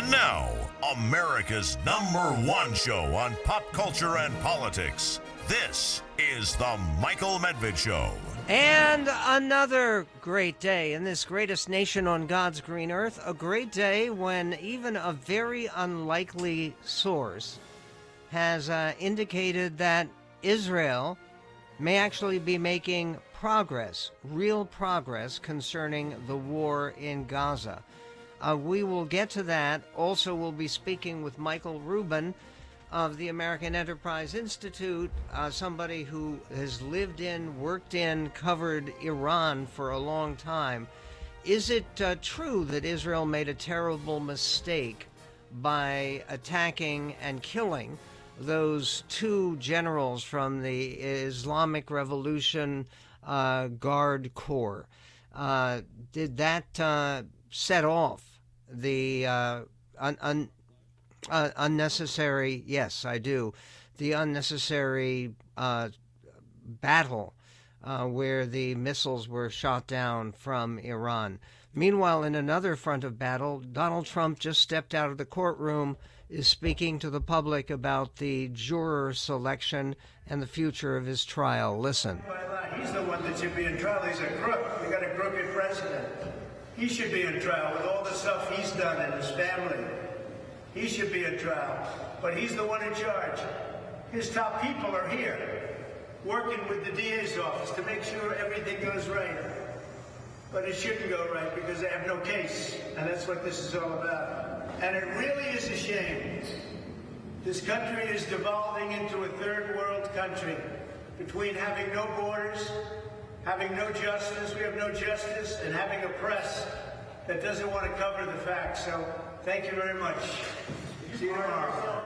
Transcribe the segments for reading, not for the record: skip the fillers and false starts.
And now, America's #1 show on pop culture and politics. This is The Michael Medved Show. And another great day in this greatest nation on God's green earth. A great day when even a very unlikely source has indicated that Israel may actually be making progress, real progress, concerning the war in Gaza. We will get to that. Also, we'll be speaking with Michael Rubin of the American Enterprise Institute, somebody who has lived in, worked in, covered Iran for a long time. Is it true that Israel made a terrible mistake by attacking and killing those two generals from the Islamic Revolution Guard Corps? Did that set off the unnecessary, yes, I do, the unnecessary battle where the missiles were shot down from Iran? Meanwhile, in another front of battle, Donald Trump just stepped out of the courtroom, is speaking to the public about the juror selection and the future of his trial. Listen. He's the one that should be in trial. He's a crook. We got a crooked president. He should be in trial with all the stuff he's done and his family. He should be in trial, but he's the one in charge. His top people are here, working with the DA's office to make sure everything goes right. But it shouldn't go right because they have no case, and that's what this is all about. And it really is a shame. This country is devolving into a third world country between having no borders, having no justice, we have no justice, and having a press that doesn't want to cover the facts. So thank you very much. See you tomorrow.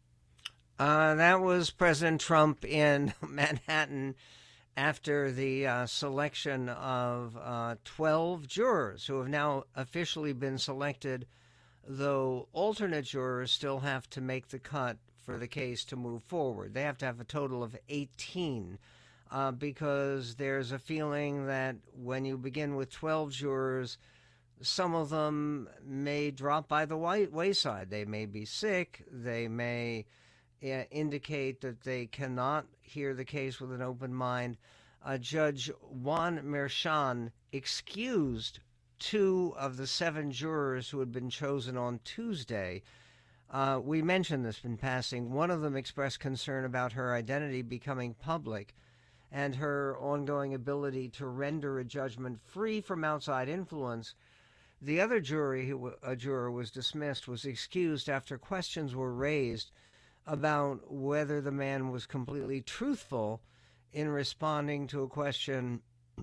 That was President Trump in Manhattan after the selection of 12 jurors who have now officially been selected, though alternate jurors still have to make the cut for the case to move forward. They have to have a total of 18 because there's a feeling that when you begin with 12 jurors, some of them may drop by the wayside. They may be sick. They may indicate that they cannot hear the case with an open mind. Judge Juan Merchan excused 2 of the 7 jurors who had been chosen on Tuesday. We mentioned this in passing. One of them expressed concern about her identity becoming public and her ongoing ability to render a judgment free from outside influence. The other juror was dismissed, was excused after questions were raised about whether the man was completely truthful in responding to a question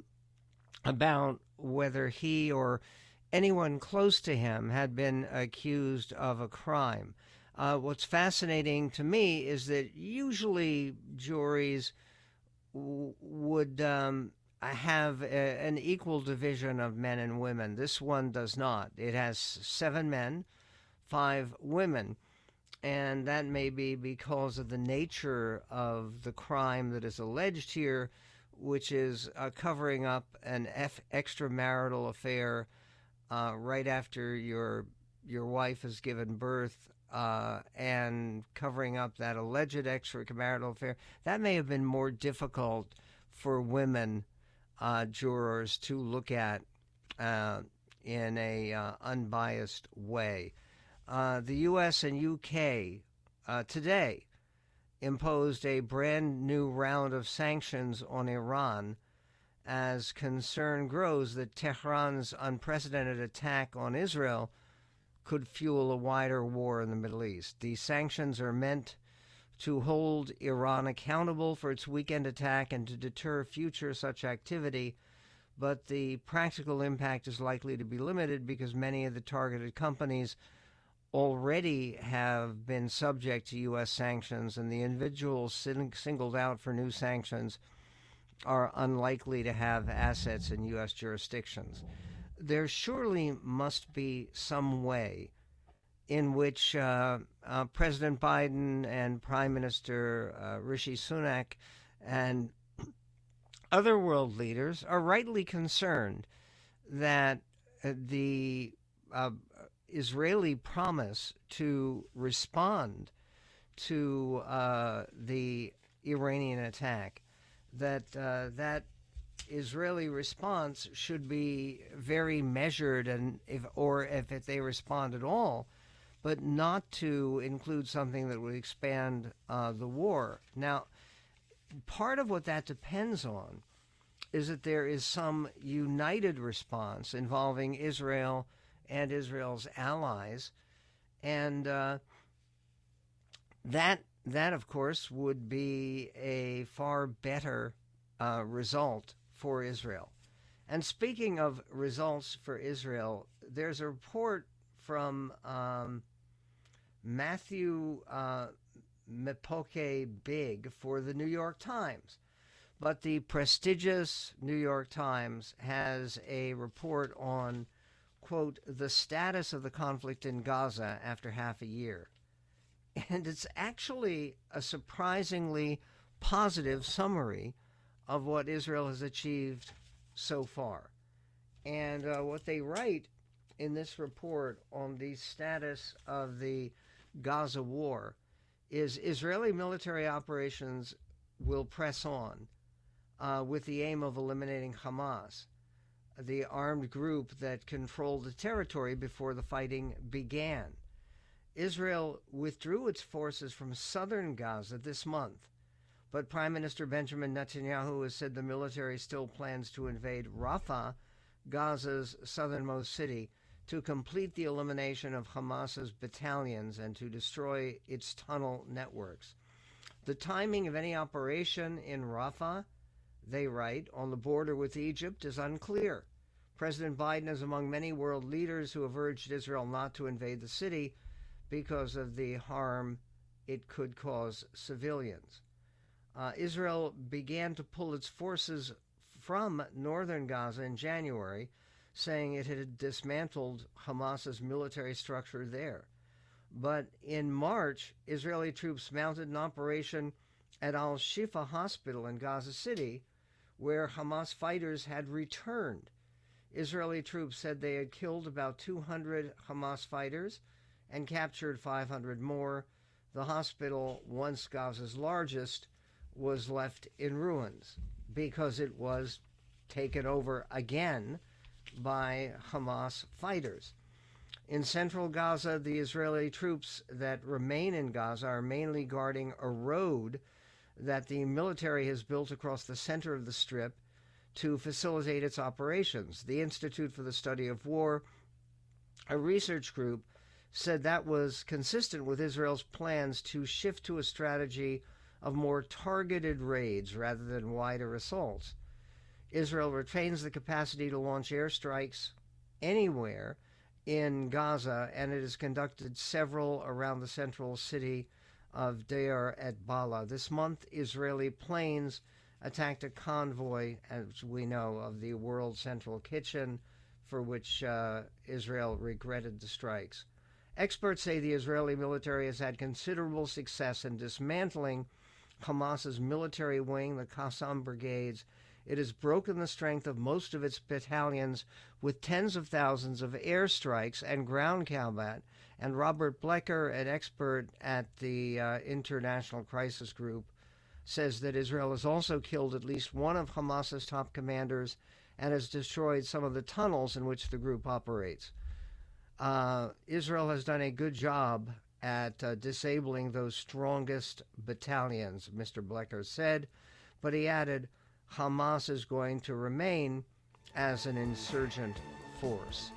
about whether he or anyone close to him had been accused of a crime. What's fascinating to me is that usually juries would have an equal division of men and women. This one does not. It has 7 men, 5 women, and that may be because of the nature of the crime that is alleged here, which is covering up an extramarital affair right after your wife has given birth, and covering up that alleged extramarital affair. That may have been more difficult for women jurors to look at in a unbiased way. The U.S. and U.K. Today imposed a brand new round of sanctions on Iran as concern grows that Tehran's unprecedented attack on Israel could fuel a wider war in the Middle East. These sanctions are meant to hold Iran accountable for its weekend attack and to deter future such activity, but the practical impact is likely to be limited because many of the targeted companies already have been subject to U.S. sanctions, and the individuals singled out for new sanctions are unlikely to have assets in U.S. jurisdictions. There surely must be some way in which President Biden and Prime Minister Rishi Sunak and other world leaders are rightly concerned that the Israeli promise to respond to the Iranian attack, that Israeli response should be very measured, and if they respond at all, but not to include something that would expand the war. Now, part of what that depends on is that there is some united response involving Israel and Israel's allies, and that of course would be a far better result for Israel. And speaking of results for Israel, there's a report from Matthew Mepoke Big for the New York Times. But the prestigious New York Times has a report on, quote, the status of the conflict in Gaza after half a year. And it's actually a surprisingly positive summary of what Israel has achieved so far. And what they write in this report on the status of the Gaza war is Israeli military operations will press on with the aim of eliminating Hamas, the armed group that controlled the territory before the fighting began. Israel withdrew its forces from southern Gaza this month, but Prime Minister Benjamin Netanyahu has said the military still plans to invade Rafah, Gaza's southernmost city, to complete the elimination of Hamas's battalions and to destroy its tunnel networks. The timing of any operation in Rafah, they write, on the border with Egypt is unclear. President Biden is among many world leaders who have urged Israel not to invade the city because of the harm it could cause civilians. Israel began to pull its forces from northern Gaza in January, saying it had dismantled Hamas's military structure there. But in March, Israeli troops mounted an operation at Al-Shifa Hospital in Gaza City, where Hamas fighters had returned. Israeli troops said they had killed about 200 Hamas fighters and captured 500 more. The hospital, once Gaza's largest, was left in ruins because it was taken over again by Hamas fighters. In central Gaza, the Israeli troops that remain in Gaza are mainly guarding a road that the military has built across the center of the Strip to facilitate its operations. The Institute for the Study of War, a research group, said that was consistent with Israel's plans to shift to a strategy of more targeted raids rather than wider assaults. Israel retains the capacity to launch airstrikes anywhere in Gaza, and it has conducted several around the central city of Deir et-Bala. This month, Israeli planes attacked a convoy, as we know, of the World Central Kitchen, for which Israel regretted the strikes. Experts say the Israeli military has had considerable success in dismantling Hamas's military wing, the Qassam brigades. It has broken the strength of most of its battalions with tens of thousands of airstrikes and ground combat. And Robert Blecker, an expert at the International Crisis Group, says that Israel has also killed at least one of Hamas's top commanders and has destroyed some of the tunnels in which the group operates. Israel has done a good job at disabling those strongest battalions, Mr. Blecker said, but he added, Hamas is going to remain as an insurgent force.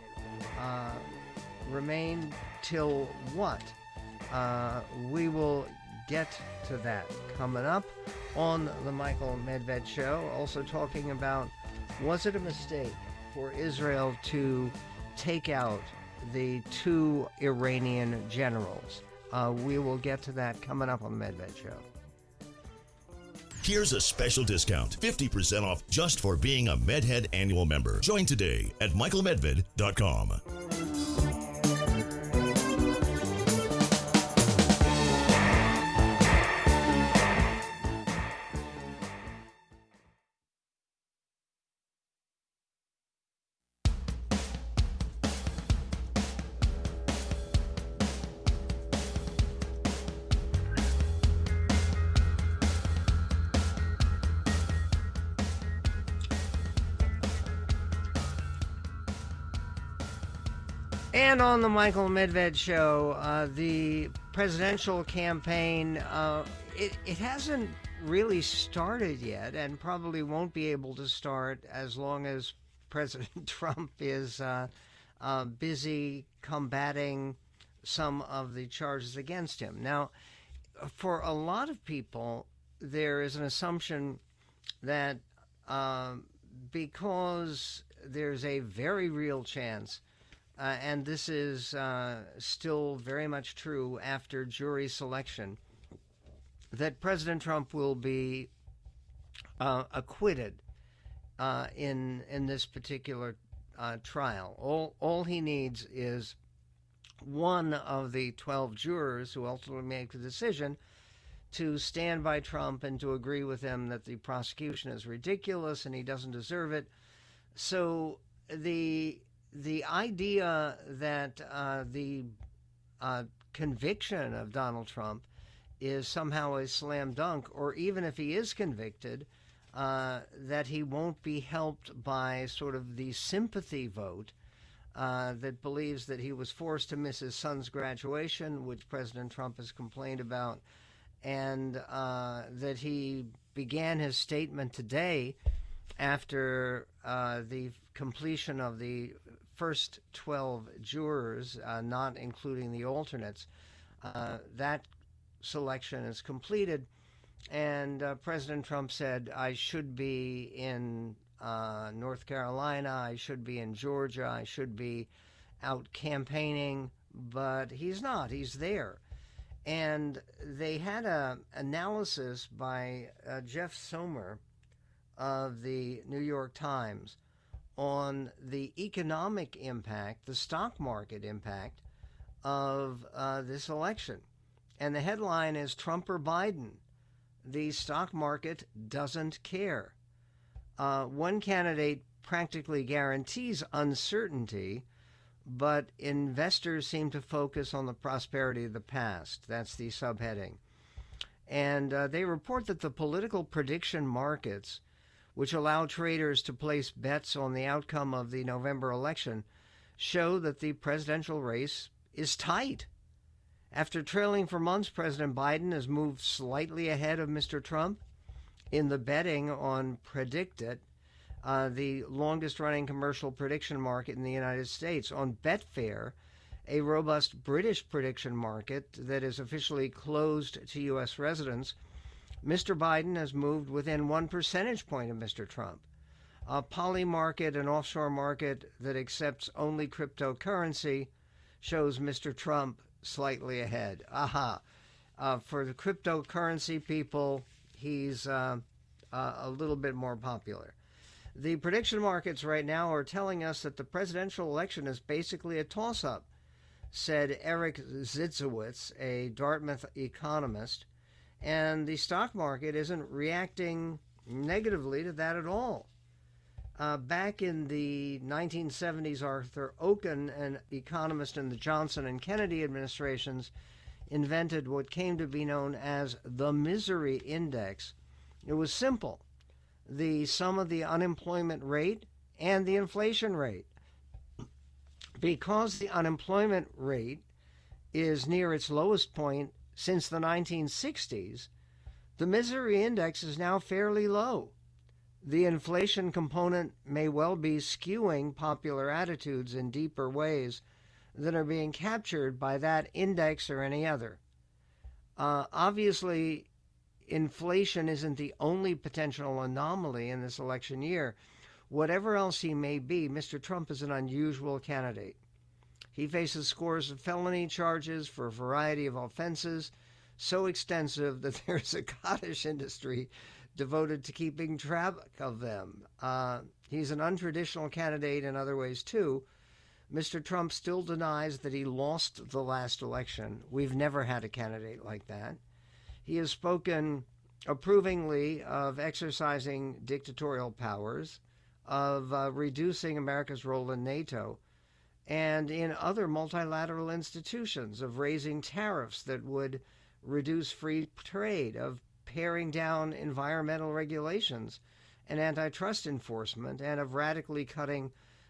Remain till what? We will get to that coming up on the Michael Medved Show. Also talking about, was it a mistake for Israel to take out the 2 Iranian generals? We will get to that coming up on the Medved Show. Here's a special discount, 50% off just for being a MedHead annual member. Join today at michaelmedved.com. And on the Michael Medved Show, the presidential campaign, it hasn't really started yet and probably won't be able to start as long as President Trump is busy combating some of the charges against him. Now, for a lot of people, there is an assumption that because there's a very real chance, and this is still very much true after jury selection, that President Trump will be acquitted in this particular trial. All he needs is one of the 12 jurors who ultimately make the decision to stand by Trump and to agree with him that the prosecution is ridiculous and he doesn't deserve it. So the idea that the conviction of Donald Trump is somehow a slam dunk, or even if he is convicted, that he won't be helped by sort of the sympathy vote that believes that he was forced to miss his son's graduation, which President Trump has complained about, and that he began his statement today after the completion of the first 12 jurors, not including the alternates. That selection is completed, and President Trump said, I should be in North Carolina, I should be in Georgia, I should be out campaigning, but he's not. He's there. And they had an analysis by Jeff Sommer of the New York Times on the economic impact, the stock market impact of this election. And the headline is Trump or Biden? The stock market doesn't care. One candidate practically guarantees uncertainty, but investors seem to focus on the prosperity of the past. That's the subheading. And they report that the political prediction markets, which allow traders to place bets on the outcome of the November election, show that the presidential race is tight. After trailing for months, President Biden has moved slightly ahead of Mr. Trump in the betting on PredictIt, the longest-running commercial prediction market in the United States. On Betfair, a robust British prediction market that is officially closed to U.S. residents, Mr. Biden has moved within 1 percentage point of Mr. Trump. Polymarket, an offshore market that accepts only cryptocurrency, shows Mr. Trump slightly ahead. For the cryptocurrency people, he's a little bit more popular. The prediction markets right now are telling us that the presidential election is basically a toss-up, said Eric Zitzowitz, a Dartmouth economist, and the stock market isn't reacting negatively to that at all. Back in the 1970s, Arthur Okun, an economist in the Johnson and Kennedy administrations, invented what came to be known as the misery index. It was simple: the sum of the unemployment rate and the inflation rate. Because the unemployment rate is near its lowest point since the 1960s, the misery index is now fairly low. The inflation component may well be skewing popular attitudes in deeper ways than are being captured by that index or any other. Obviously, inflation isn't the only potential anomaly in this election year. Whatever else he may be, Mr. Trump is an unusual candidate. He faces scores of felony charges for a variety of offenses, so extensive that there's a cottage industry devoted to keeping track of them. He's an untraditional candidate in other ways, too. Mr. Trump still denies that he lost the last election. We've never had a candidate like that. He has spoken approvingly of exercising dictatorial powers, of reducing America's role in NATO, and in other multilateral institutions, of raising tariffs that would reduce free trade, of paring down environmental regulations and antitrust enforcement, and of radically cutting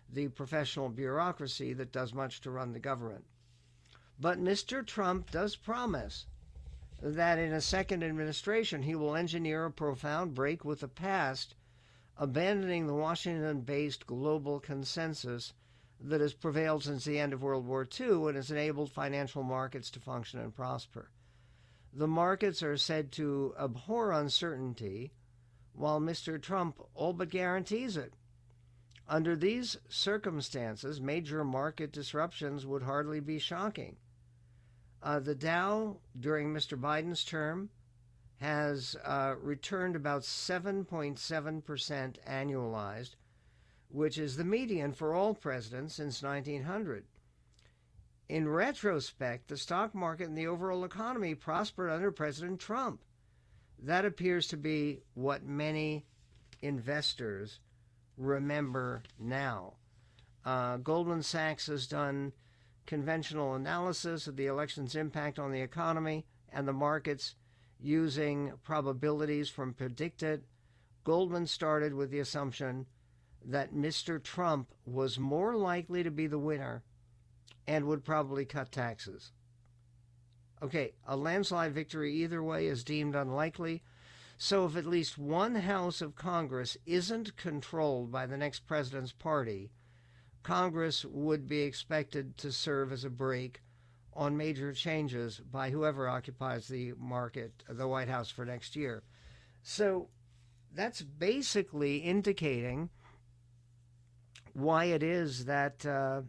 the professional bureaucracy that does much to run the government. But Mr. Trump does promise that in a second administration he will engineer a profound break with the past, abandoning the Washington-based global consensus that has prevailed since the end of World War II and has enabled financial markets to function and prosper. The markets are said to abhor uncertainty, while Mr. Trump all but guarantees it. Under these circumstances, major market disruptions would hardly be shocking. The Dow, during Mr. Biden's term, has returned about 7.7% annualized, which is the median for all presidents since 1900. In retrospect, the stock market and the overall economy prospered under President Trump. That appears to be what many investors remember now. Goldman Sachs has done conventional analysis of the election's impact on the economy and the markets using probabilities from Predicted. Goldman started with the assumption that Mr. Trump was more likely to be the winner and would probably cut taxes. Okay, a landslide victory either way is deemed unlikely, so if at least one House of Congress isn't controlled by the next president's party, Congress would be expected to serve as a brake on major changes by whoever occupies the White House for next year. So that's basically indicating why it is that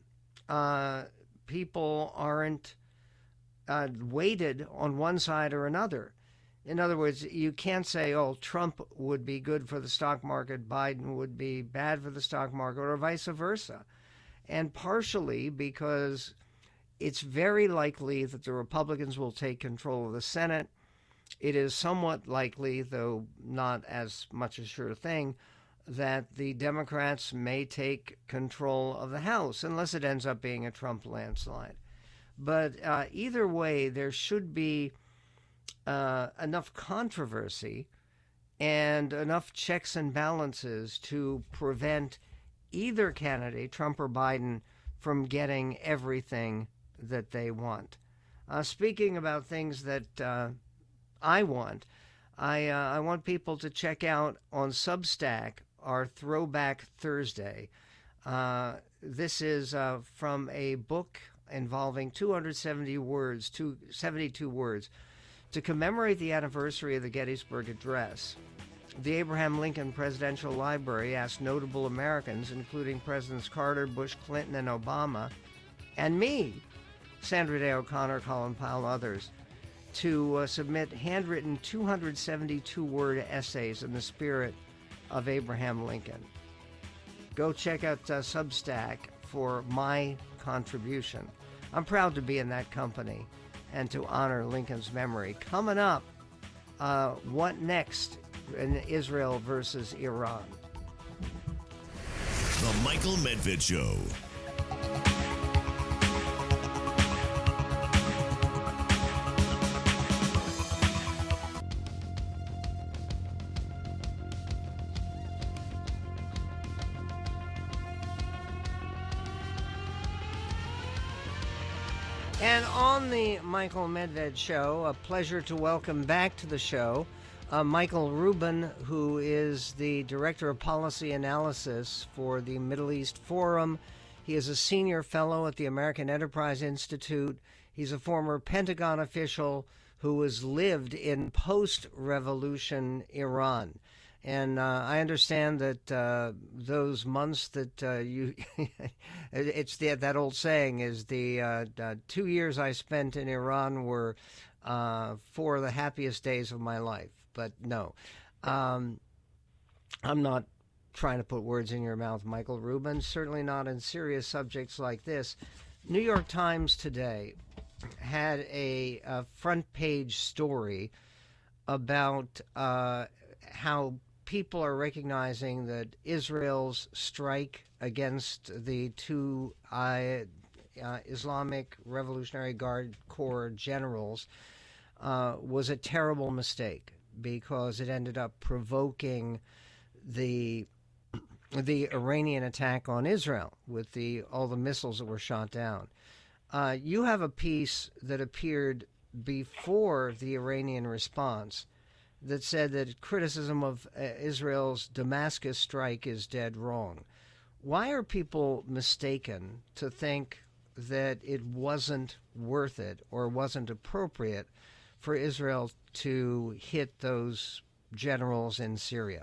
people aren't weighted on one side or another. In other words, you can't say, oh, Trump would be good for the stock market, Biden would be bad for the stock market, or vice versa. And partially because it's very likely that the Republicans will take control of the Senate. It is somewhat likely, though not as much a sure thing, that the Democrats may take control of the House, unless it ends up being a Trump landslide. But either way, there should be enough controversy and enough checks and balances to prevent either candidate, Trump or Biden, from getting everything that they want. Speaking about things that I want, I want people to check out on Substack our Throwback Thursday. This is from a book involving 72 words to commemorate the anniversary of the Gettysburg Address. The Abraham Lincoln Presidential Library asked notable Americans, including Presidents Carter, Bush, Clinton, and Obama, and me, Sandra Day O'Connor, Colin Powell, others, to submit handwritten 272-word essays in the spirit of Abraham Lincoln. Go check out Substack for my contribution. I'm proud to be in that company and to honor Lincoln's memory. Coming up, what next in Israel versus Iran? The Michael Medved Show. And on the Michael Medved Show, a pleasure to welcome back to the show Michael Rubin, who is the Director of Policy Analysis for the Middle East Forum. He is a senior fellow at the American Enterprise Institute. He's a former Pentagon official who has lived in post-revolution Iran. And I understand that those months that you, it's that old saying is the 2 years I spent in Iran were 4 of the happiest days of my life. But no, I'm not trying to put words in your mouth, Michael Rubin, certainly not in serious subjects like this. New York Times today had a front page story about how people are recognizing that Israel's strike against the 2 Islamic Revolutionary Guard Corps generals was a terrible mistake, because it ended up provoking the the Iranian attack on Israel with all the missiles that were shot down. You have a piece that appeared before the Iranian response that said that criticism of Israel's Damascus strike is dead wrong. Why are people mistaken to think that it wasn't worth it or wasn't appropriate for Israel to hit those generals in Syria?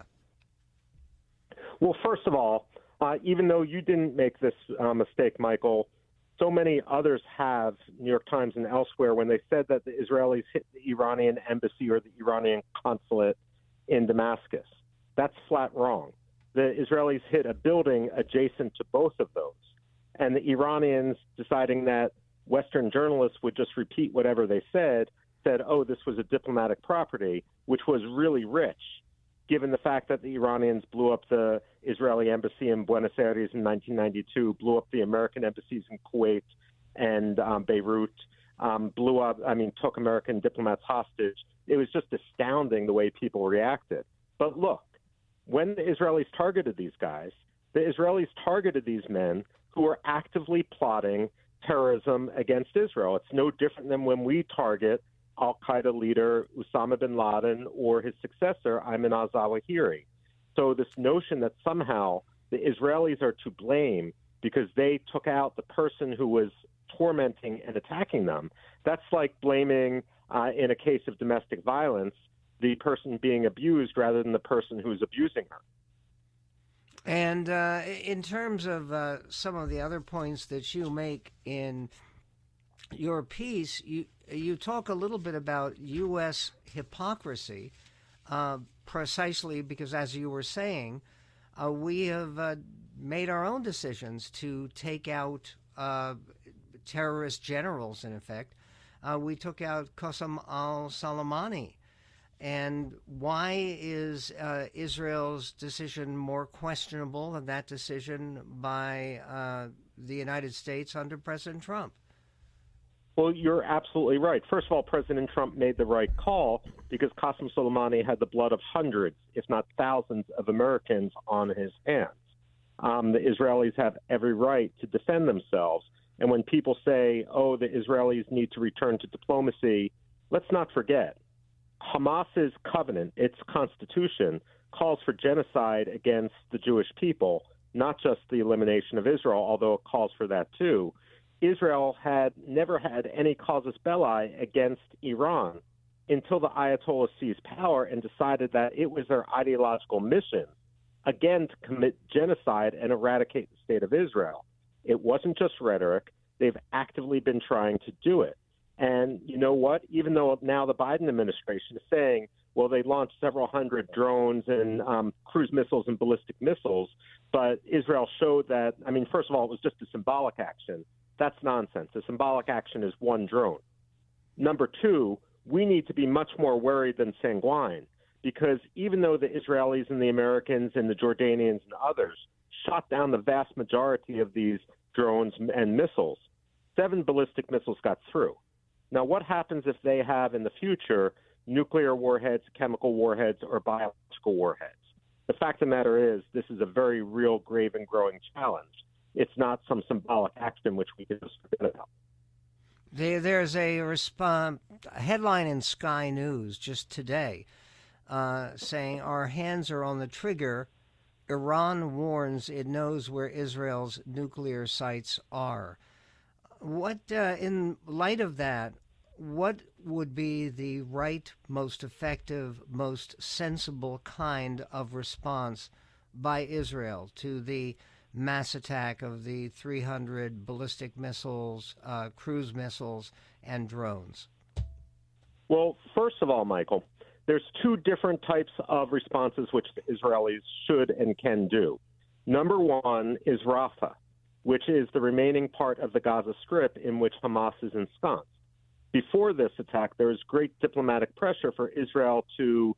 Well, first of all, even though you didn't make this mistake, Michael, so many others have, New York Times and elsewhere, when they said that the Israelis hit the Iranian embassy or the Iranian consulate in Damascus. That's flat wrong. The Israelis hit a building adjacent to both of those. And the Iranians, deciding that Western journalists would just repeat whatever they said, oh, this was a diplomatic property, which was really rich, given the fact that the Iranians blew up the Israeli embassy in Buenos Aires in 1992, blew up the American embassies in Kuwait and Beirut, took American diplomats hostage. It was just astounding the way people reacted. But look, when the Israelis targeted these guys, the Israelis targeted these men who were actively plotting terrorism against Israel. It's no different than when we target al-Qaeda leader Osama bin Laden or his successor, Ayman al-Zawahiri. So this notion that somehow the Israelis are to blame because they took out the person who was tormenting and attacking them, that's like blaming, in a case of domestic violence, the person being abused rather than the person who's abusing her. And in terms of some of the other points that you make in your piece, you talk a little bit about U.S. hypocrisy, precisely because, as you were saying, we have made our own decisions to take out terrorist generals, in effect. We took out Qasem al-Soleimani. And why is Israel's decision more questionable than that decision by the United States under President Trump? Well, you're absolutely right. First of all, President Trump made the right call because Qasem Soleimani had the blood of hundreds, if not thousands, of Americans on his hands. The Israelis have every right to defend themselves. And when people say, oh, the Israelis need to return to diplomacy, let's not forget, Hamas's covenant, its constitution, calls for genocide against the Jewish people, not just the elimination of Israel, although it calls for that too. Israel had never had any casus belli against Iran until the Ayatollah seized power and decided that it was their ideological mission, again, to commit genocide and eradicate the state of Israel. It wasn't just rhetoric. They've actively been trying to do it. And you know what? Even though now the Biden administration is saying, well, they launched several hundred drones and cruise missiles and ballistic missiles, but Israel showed that, first of all, it was just a symbolic action. That's nonsense. A symbolic action is one drone. Number two, we need to be much more worried than sanguine, because even though the Israelis and the Americans and the Jordanians and others shot down the vast majority of these drones and missiles, 7 ballistic missiles got through. Now, what happens if they have in the future nuclear warheads, chemical warheads, or biological warheads? The fact of the matter is this is a very real, grave, and growing challenge. It's not some symbolic action which we can just forget about. There's a headline in Sky News just today saying, our hands are on the trigger. Iran warns it knows where Israel's nuclear sites are. What, in light of that, what would be the right, most effective, most sensible kind of response by Israel to the mass attack of the 300 ballistic missiles, cruise missiles, and drones? Well, first of all, Michael, there's 2 different types of responses which the Israelis should and can do. Number one is Rafah, which is the remaining part of the Gaza Strip in which Hamas is ensconced. Before this attack, there was great diplomatic pressure for Israel to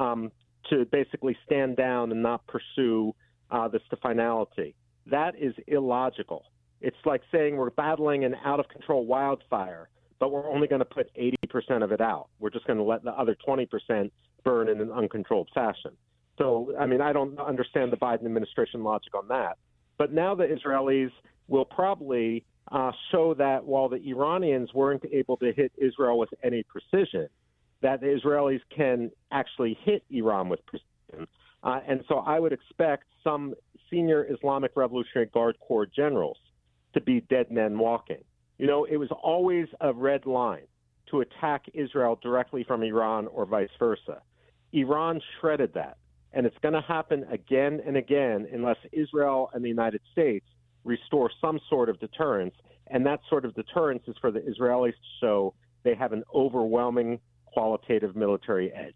basically stand down and not pursue this to finality. That is illogical. It's like saying we're battling an out-of-control wildfire, but we're only going to put 80% of it out. We're just going to let the other 20% burn in an uncontrolled fashion. So, I mean, I don't understand the Biden administration logic on that. But now the Israelis will probably show that while the Iranians weren't able to hit Israel with any precision, that the Israelis can actually hit Iran with precision. And so I would expect some senior Islamic Revolutionary Guard Corps generals to be dead men walking. You know, it was always a red line to attack Israel directly from Iran or vice versa. Iran shredded that. And it's going to happen again and again unless Israel and the United States restore some sort of deterrence. And that sort of deterrence is for the Israelis to show they have an overwhelming qualitative military edge.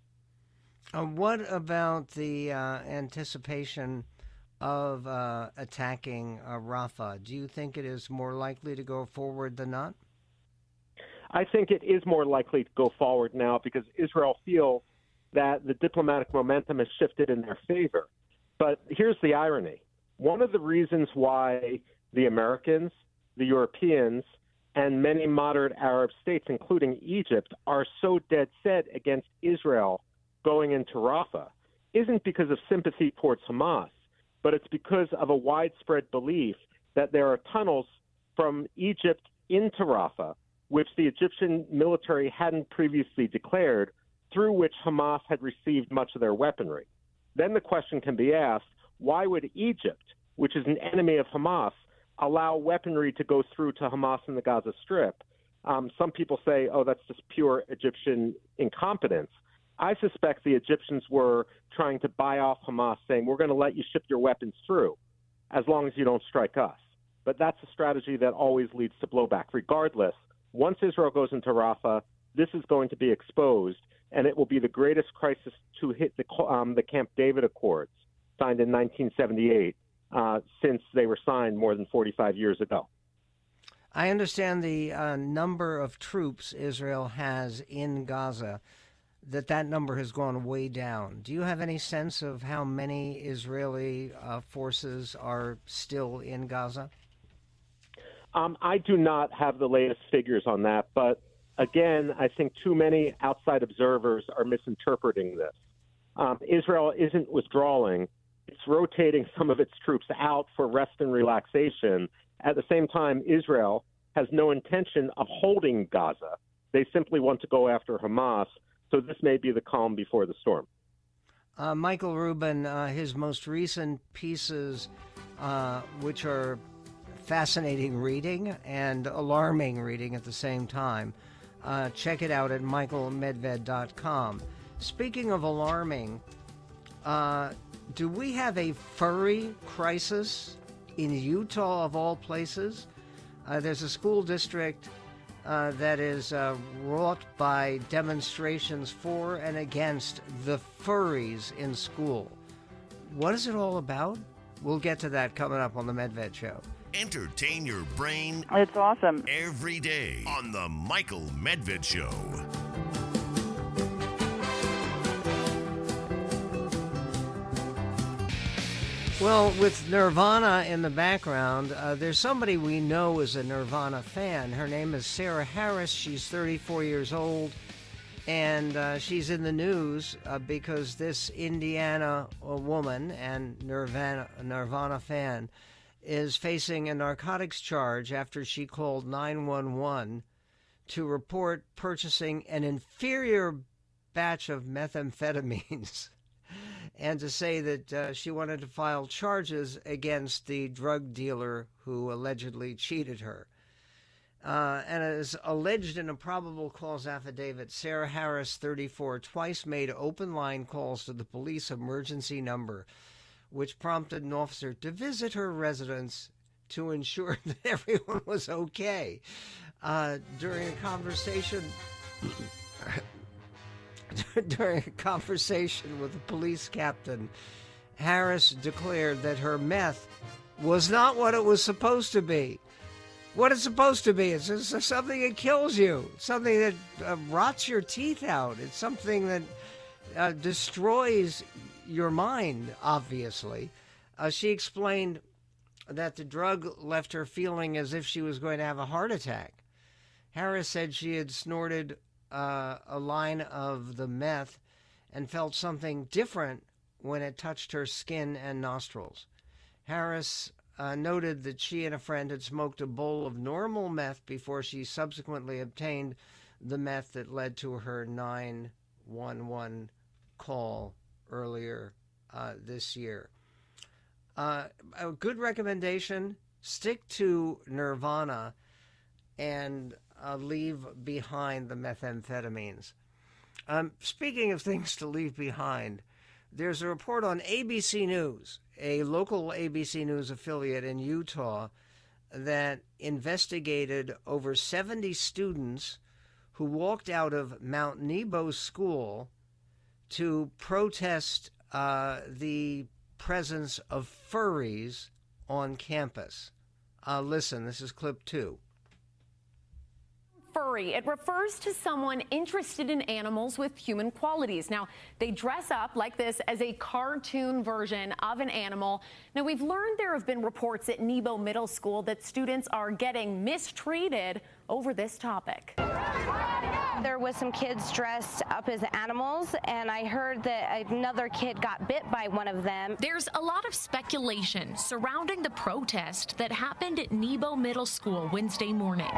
What about the anticipation of attacking Rafah? Do you think it is more likely to go forward than not? I think it is more likely to go forward now because Israel feels that the diplomatic momentum has shifted in their favor. But here's the irony. One of the reasons why the Americans, the Europeans, and many moderate Arab states, including Egypt, are so dead set against Israel going into Rafah isn't because of sympathy towards Hamas, but it's because of a widespread belief that there are tunnels from Egypt into Rafah, which the Egyptian military hadn't previously declared, through which Hamas had received much of their weaponry. Then the question can be asked, why would Egypt, which is an enemy of Hamas, allow weaponry to go through to Hamas in the Gaza Strip? Some people say, oh, that's just pure Egyptian incompetence. I suspect the Egyptians were trying to buy off Hamas, saying, we're going to let you ship your weapons through as long as you don't strike us. But that's a strategy that always leads to blowback. Regardless, once Israel goes into Rafah, this is going to be exposed, and it will be the greatest crisis to hit the Camp David Accords, signed in 1978, since they were signed more than 45 years ago. I understand the number of troops Israel has in Gaza, that number has gone way down. Do you have any sense of how many Israeli forces are still in Gaza? I do not have the latest figures on that, but again, I think too many outside observers are misinterpreting this. Israel isn't withdrawing. It's rotating some of its troops out for rest and relaxation. At the same time, Israel has no intention of holding Gaza. They simply want to go after Hamas. So this may be the calm before the storm. Michael Rubin, his most recent pieces, which are fascinating reading and alarming reading at the same time, check it out at michaelmedved.com. Speaking of alarming, do we have a furry crisis in Utah, of all places? There's a school district that is wrought by demonstrations for and against the furries in school. What is it all about? We'll get to that coming up on the Medved Show. Entertain your brain. It's awesome. Every day on the Michael Medved Show. Well, with Nirvana in the background, there's somebody we know is a Nirvana fan. Her name is Sarah Harris. She's 34 years old, and she's in the news because this Indiana woman and Nirvana fan is facing a narcotics charge after she called 911 to report purchasing an inferior batch of methamphetamines. And to say that she wanted to file charges against the drug dealer who allegedly cheated her. And as alleged in a probable cause affidavit, Sarah Harris, 34, twice made open-line calls to the police emergency number, which prompted an officer to visit her residence to ensure that everyone was okay. During a conversation with the police captain, Harris declared that her meth was not what it was supposed to be. What it's supposed to be is something that kills you, something that rots your teeth out. It's something that destroys your mind, obviously. She explained that the drug left her feeling as if she was going to have a heart attack. Harris said she had snorted a line of the meth and felt something different when it touched her skin and nostrils. Harris noted that she and a friend had smoked a bowl of normal meth before she subsequently obtained the meth that led to her 911 call earlier this year. A good recommendation, stick to Nirvana and leave behind the methamphetamines. Speaking of things to leave behind, there's a report on ABC News, a local ABC News affiliate in Utah, that investigated over 70 students who walked out of Mount Nebo School to protest the presence of furries on campus. Listen, this is clip 2. Furry. It refers to someone interested in animals with human qualities. Now, they dress up like this as a cartoon version of an animal. Now, we've learned there have been reports at Nebo Middle School that students are getting mistreated over this topic. There was some kids dressed up as animals, and I heard that another kid got bit by one of them. There's a lot of speculation surrounding the protest that happened at Nebo Middle School Wednesday morning.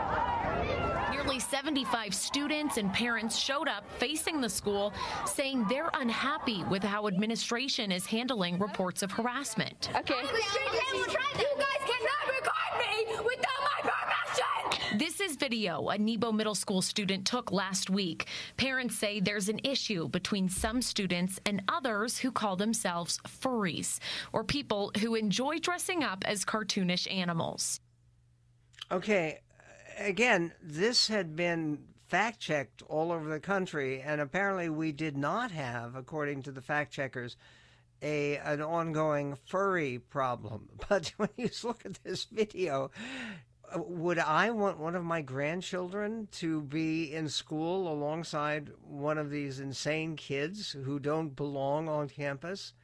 Nearly 75 students and parents showed up facing the school, saying they're unhappy with how administration is handling reports of harassment. Okay. You guys cannot record me without my permission! This is video a Nebo Middle School student took last week. Parents say there's an issue between some students and others who call themselves furries, or people who enjoy dressing up as cartoonish animals. Okay, again, this had been fact-checked all over the country, and apparently we did not have, according to the fact-checkers, an ongoing furry problem. But when you look at this video, would I want one of my grandchildren to be in school alongside one of these insane kids who don't belong on campus?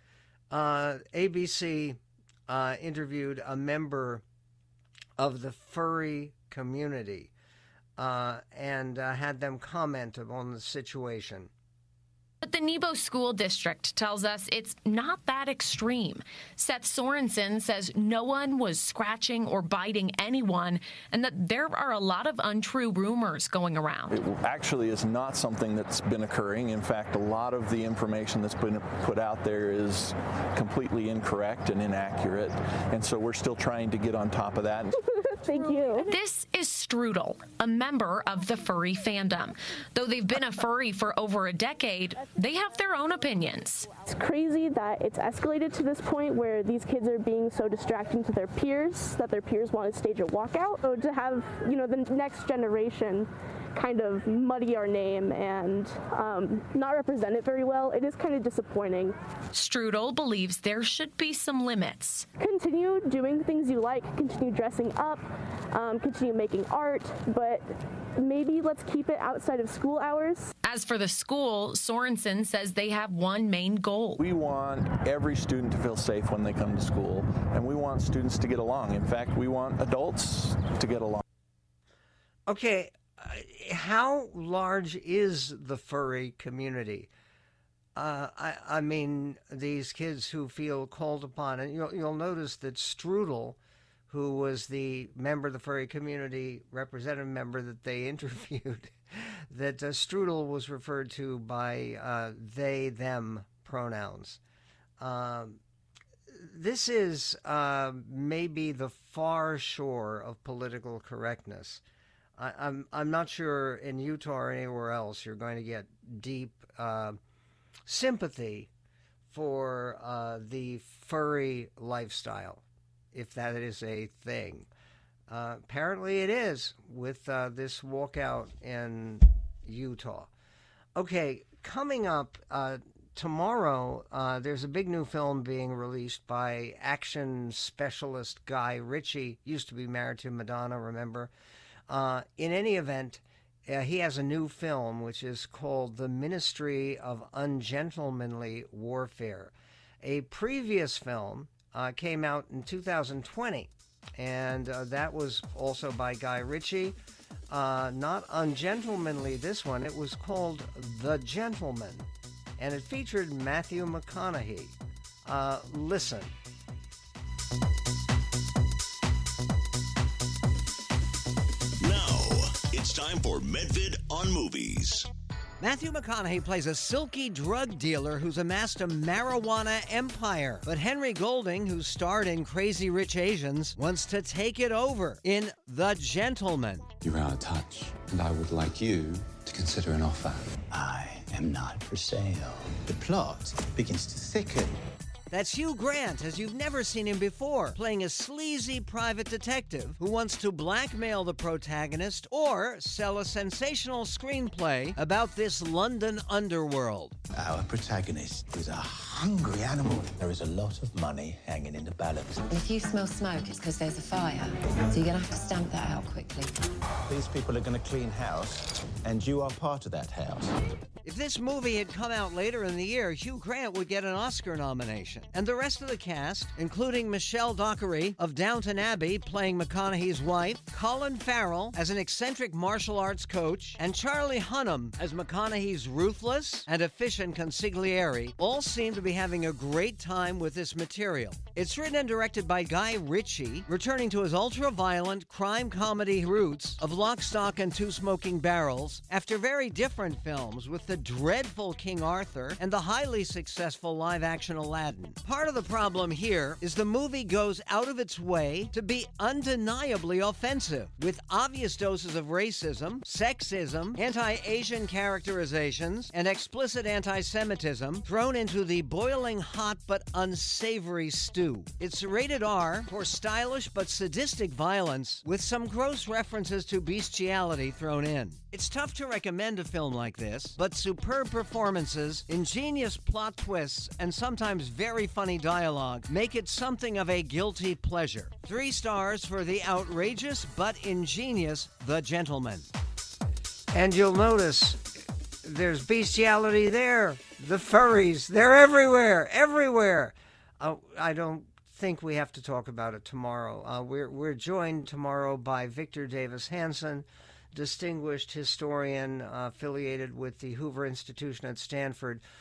ABC interviewed a member of the furry community and had them comment on the situation. But the Nebo School District tells us it's not that extreme. Seth Sorensen says no one was scratching or biting anyone, and that there are a lot of untrue rumors going around. It actually is not something that's been occurring. In fact, a lot of the information that's been put out there is completely incorrect and inaccurate, and so we're still trying to get on top of that. Thank you. This is Strudel, a member of the furry fandom. Though they've been a furry for over a decade, they have their own opinions. It's crazy that it's escalated to this point where these kids are being so distracting to their peers that their peers want to stage a walkout. So to have, the next generation kind of muddy our name and not represent it very well, it is kind of disappointing. Strudel believes there should be some limits. Continue doing things you like, continue dressing up, continue making art, but maybe let's keep it outside of school hours. As for the school, Sorensen says they have one main goal. We want every student to feel safe when they come to school, and we want students to get along. In fact, we want adults to get along. Okay, how large is the furry community? I mean, these kids who feel called upon, and you'll notice that Strudel, who was the member of the furry community, representative member that they interviewed, that Strudel was referred to by they, them pronouns. This is maybe the far shore of political correctness. I'm not sure in Utah or anywhere else you're going to get deep sympathy for the furry lifestyle, if that is a thing. Apparently it is with this walkout in Utah. Okay, coming up tomorrow, there's a big new film being released by action specialist Guy Ritchie. Used to be married to Madonna, remember? In any event, he has a new film which is called The Ministry of Ungentlemanly Warfare. A previous film came out in 2020, and that was also by Guy Ritchie. Not ungentlemanly, this one. It was called The Gentleman. and it featured Matthew McConaughey. Listen. Now, it's time for Medvid on Movies. Matthew McConaughey plays a silky drug dealer who's amassed a marijuana empire. But Henry Golding, who starred in Crazy Rich Asians, wants to take it over in The Gentleman. You're out of touch, and I would like you to consider an offer. I am not for sale. The plot begins to thicken. That's Hugh Grant, as you've never seen him before, playing a sleazy private detective who wants to blackmail the protagonist or sell a sensational screenplay about this London underworld. Our protagonist is a hungry animal. There is a lot of money hanging in the balance. If you smell smoke, it's because there's a fire. So you're going to have to stamp that out quickly. These people are going to clean house, and you are part of that house. If this movie had come out later in the year, Hugh Grant would get an Oscar nomination. And the rest of the cast, including Michelle Dockery of Downton Abbey playing McConaughey's wife, Colin Farrell as an eccentric martial arts coach, and Charlie Hunnam as McConaughey's ruthless and efficient consigliere, all seem to be having a great time with this material. It's written and directed by Guy Ritchie, returning to his ultra-violent crime comedy roots of Lock, Stock, and Two Smoking Barrels after very different films with the dreadful King Arthur and the highly successful live-action Aladdin. Part of the problem here is the movie goes out of its way to be undeniably offensive, with obvious doses of racism, sexism, anti-Asian characterizations, and explicit anti-Semitism thrown into the boiling hot but unsavory stew. It's rated R for stylish but sadistic violence, with some gross references to bestiality thrown in. It's tough to recommend a film like this, but superb performances, ingenious plot twists, and sometimes very funny dialogue make it something of a guilty pleasure. 3 stars for the outrageous but ingenious The Gentleman. And you'll notice there's bestiality there. The furries, they're everywhere, everywhere. I don't think we have to talk about it tomorrow. We're joined tomorrow by Victor Davis Hanson, distinguished historian affiliated with the Hoover Institution at Stanford,